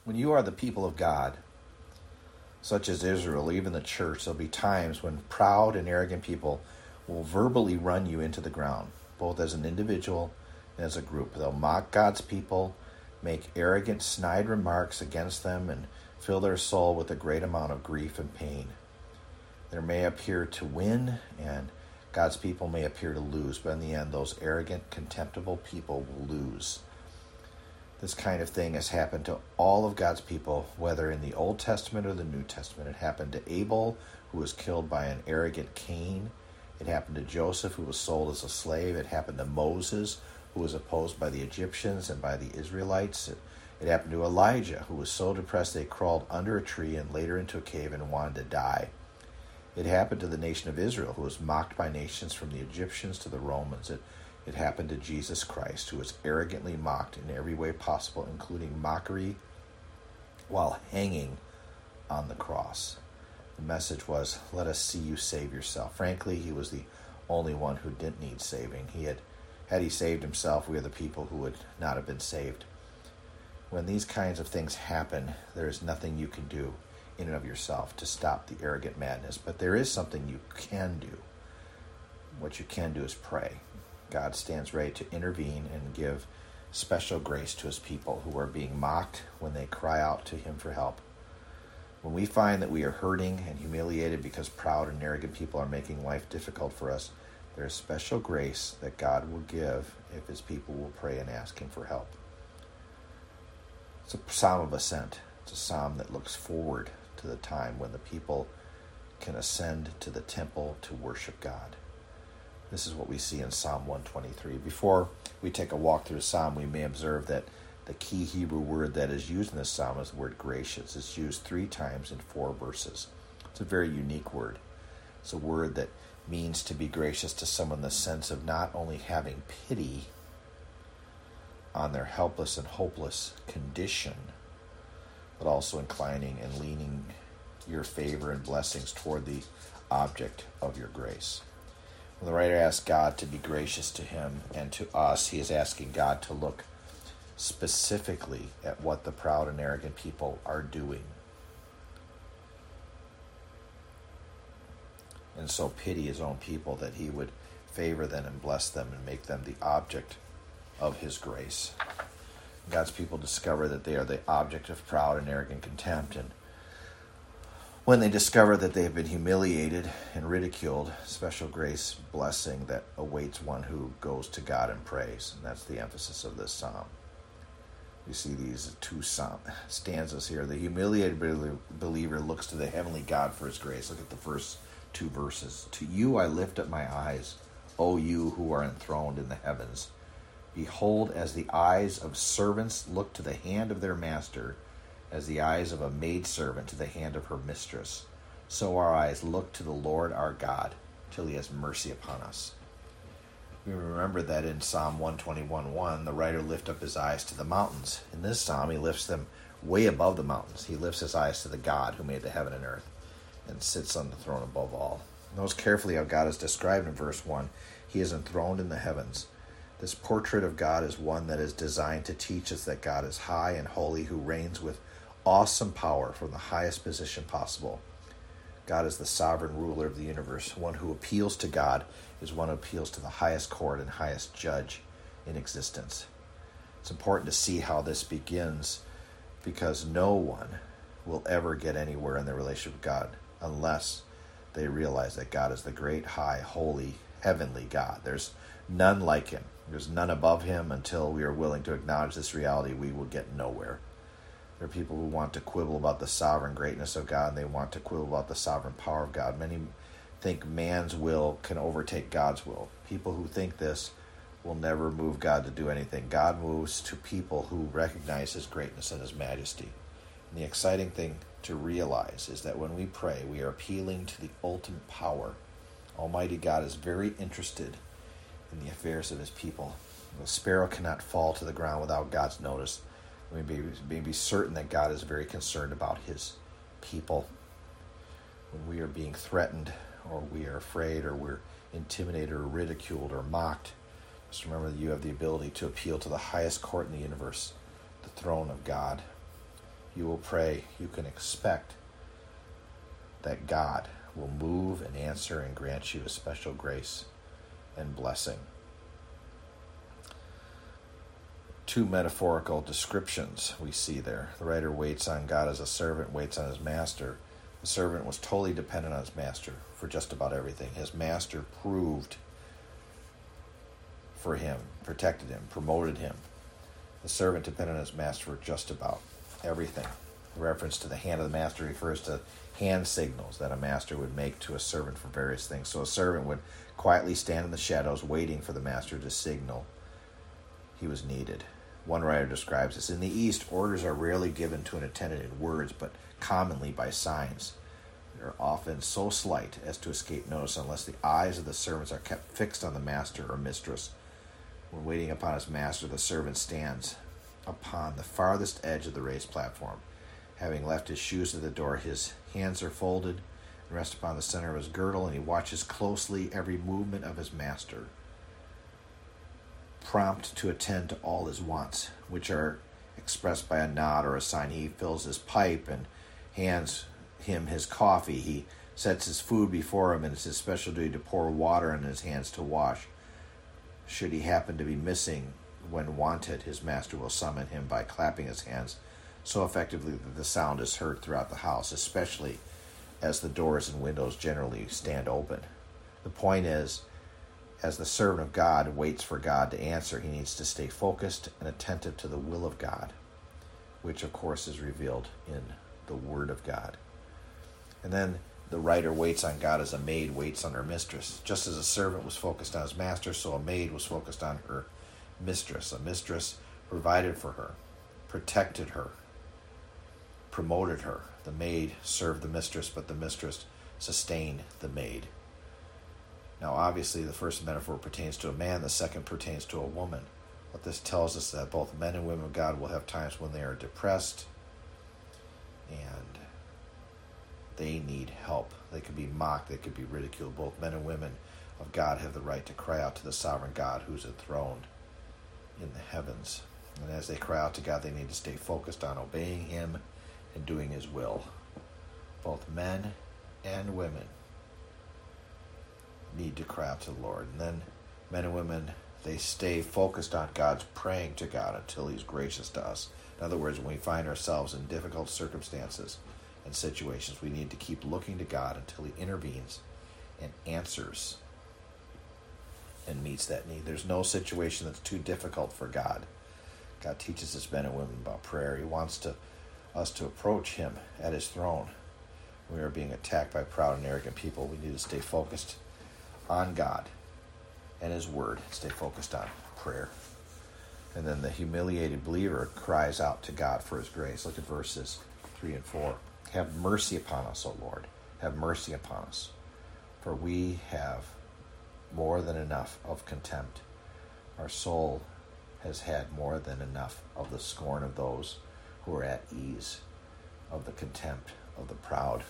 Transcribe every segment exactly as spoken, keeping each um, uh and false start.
When you are the people of God, such as Israel, even the church, there'll be times when proud and arrogant people will verbally run you into the ground, both as an individual and as a group. They'll mock God's people, make arrogant, snide remarks against them, and fill their soul with a great amount of grief and pain. They may appear to win, and God's people may appear to lose, but in the end, those arrogant, contemptible people will lose. This kind of thing has happened to all of God's people, whether in the Old Testament or the New Testament. It happened to Abel, who was killed by an arrogant Cain. It happened to Joseph, who was sold as a slave. It happened to Moses, who was opposed by the Egyptians and by the Israelites. It, it happened to Elijah, who was so depressed they crawled under a tree and later into a cave and wanted to die. It happened to the nation of Israel, who was mocked by nations from the Egyptians to the Romans. It, it happened to Jesus Christ, who was arrogantly mocked in every way possible, including mockery while hanging on the cross. The message was, let us see you save yourself. Frankly, he was the only one who didn't need saving. He had, had he saved himself, we are the people who would not have been saved. When these kinds of things happen, there is nothing you can do in and of yourself to stop the arrogant madness. But there is something you can do. What you can do is pray. God stands ready to intervene and give special grace to his people who are being mocked when they cry out to him for help. When we find that we are hurting and humiliated because proud and arrogant people are making life difficult for us, there is special grace that God will give if his people will pray and ask him for help. It's a psalm of ascent. It's a psalm that looks forward to the time when the people can ascend to the temple to worship God. This is what we see in Psalm one twenty-three. Before we take a walk through the psalm, we may observe that the key Hebrew word that is used in this psalm is the word gracious. It's used three times in four verses. It's a very unique word. It's a word that means to be gracious to someone in the sense of not only having pity on their helpless and hopeless condition, but also inclining and leaning your favor and blessings toward the object of your grace. When the writer asks God to be gracious to him and to us, he is asking God to look specifically at what the proud and arrogant people are doing. And so pity his own people that he would favor them and bless them and make them the object of his grace. God's people discover that they are the object of proud and arrogant contempt, and when they discover that they have been humiliated and ridiculed, special grace blessing that awaits one who goes to God and prays. And that's the emphasis of this psalm. We see these two psalm stanzas here. The humiliated believer looks to the heavenly God for his grace. Look at the first two verses. To you I lift up my eyes, O you who are enthroned in the heavens. Behold, as the eyes of servants look to the hand of their master, as the eyes of a maidservant to the hand of her mistress, so our eyes look to the Lord our God, till he has mercy upon us. We remember that in Psalm one twenty-one one, the writer lifted up his eyes to the mountains. In this psalm, he lifts them way above the mountains. He lifts his eyes to the God who made the heaven and earth and sits on the throne above all. Notice carefully how God is described in verse one. He is enthroned in the heavens. This portrait of God is one that is designed to teach us that God is high and holy, who reigns with awesome power from the highest position possible. God is the sovereign ruler of the universe. One who appeals to God is one who appeals to the highest court and highest judge in existence. It's important to see how this begins, because no one will ever get anywhere in their relationship with God unless they realize that God is the great, high, holy, heavenly God. There's none like him. There's none above him. Until we are willing to acknowledge this reality, we will get nowhere. There are people who want to quibble about the sovereign greatness of God, and they want to quibble about the sovereign power of God. Many think man's will can overtake God's will. People who think this will never move God to do anything. God moves to people who recognize his greatness and his majesty. And the exciting thing to realize is that when we pray, we are appealing to the ultimate power. Almighty God is very interested in the affairs of his people. The sparrow cannot fall to the ground without God's notice. We may, may be certain that God is very concerned about his people. When we are being threatened, or we are afraid, or we're intimidated, or ridiculed, or mocked, just remember that you have the ability to appeal to the highest court in the universe, the throne of God. you will pray, you can expect that God will move and answer and grant you a special grace and blessing. Two metaphorical descriptions we see there. The writer waits on God as a servant waits on his master. The servant was totally dependent on his master for just about everything. His master proved for him, protected him, promoted him. The servant depended on his master for just about everything. The reference to the hand of the master refers to hand signals that a master would make to a servant for various things. So a servant would quietly stand in the shadows waiting for the master to signal he was needed. One writer describes this: in the East, orders are rarely given to an attendant in words, but commonly by signs. They are often so slight as to escape notice unless the eyes of the servants are kept fixed on the master or mistress. When waiting upon his master, the servant stands upon the farthest edge of the raised platform. Having left his shoes at the door, his hands are folded and rest upon the center of his girdle, and he watches closely every movement of his master, prompt to attend to all his wants, which are expressed by a nod or a sign. He fills his pipe and hands him his coffee. He sets his food before him, and it's his special duty to pour water in his hands to wash. Should he happen to be missing when wanted, his master will summon him by clapping his hands so effectively that the sound is heard throughout the house, especially as the doors and windows generally stand open. The point is, as the servant of God waits for God to answer, he needs to stay focused and attentive to the will of God, which of course is revealed in the Word of God. And then the writer waits on God as a maid waits on her mistress. Just as a servant was focused on his master, so a maid was focused on her mistress. A mistress provided for her, protected her, promoted her. The maid served the mistress, but the mistress sustained the maid. Now, obviously, the first metaphor pertains to a man, the second pertains to a woman. What this tells us is that both men and women of God will have times when they are depressed and they need help. They could be mocked, they could be ridiculed. Both men and women of God have the right to cry out to the sovereign God who's enthroned in the heavens. And as they cry out to God, they need to stay focused on obeying him and doing his will. Both men and women need to cry out to the Lord. And then men and women, they stay focused on God's praying to God until he's gracious to us. In other words, when we find ourselves in difficult circumstances and situations, we need to keep looking to God until he intervenes and answers and meets that need. There's no situation that's too difficult for God. God teaches his men and women about prayer. He wants to us to approach him at his throne. We are being attacked by proud and arrogant people. We need to stay focused on God and his word. Stay focused on prayer. And then the humiliated believer cries out to God for his grace. Look at verses three and four. Have mercy upon us, O Lord. Have mercy upon us. For we have more than enough of contempt. Our soul has had more than enough of the scorn of those who are at ease, of the contempt of the proud.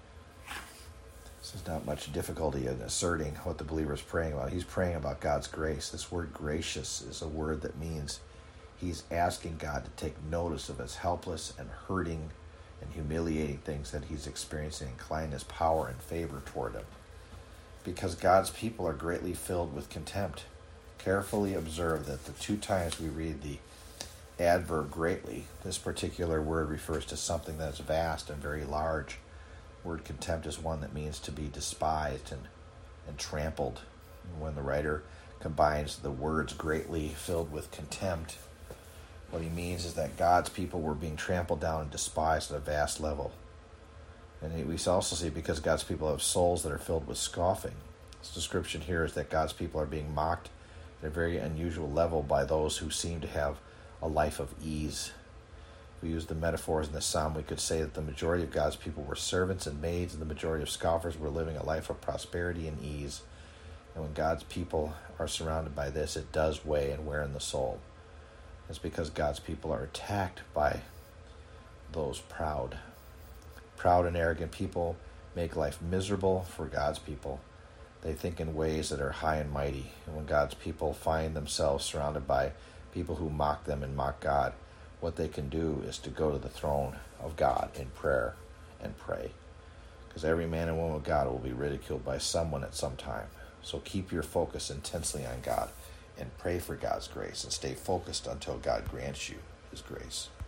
There's not much difficulty in asserting what the believer is praying about. He's praying about God's grace. This word gracious is a word that means he's asking God to take notice of his helpless and hurting and humiliating things that he's experiencing, incline his power and favor toward him. Because God's people are greatly filled with contempt. Carefully observe that the two times we read the adverb greatly, this particular word refers to something that is vast and very large. Word contempt is one that means to be despised and, and trampled. When the writer combines the words greatly filled with contempt, what he means is that God's people were being trampled down and despised at a vast level. And we also see because God's people have souls that are filled with scoffing. This description here is that God's people are being mocked at a very unusual level by those who seem to have a life of ease. If we use the metaphors in the psalm, we could say that the majority of God's people were servants and maids, and the majority of scoffers were living a life of prosperity and ease. And when God's people are surrounded by this, it does weigh and wear in the soul. It's because God's people are attacked by those proud. Proud and arrogant people make life miserable for God's people. They think in ways that are high and mighty. And when God's people find themselves surrounded by people who mock them and mock God, what they can do is to go to the throne of God in prayer and pray. Because every man and woman of God will be ridiculed by someone at some time. So keep your focus intensely on God and pray for God's grace and stay focused until God grants you his grace.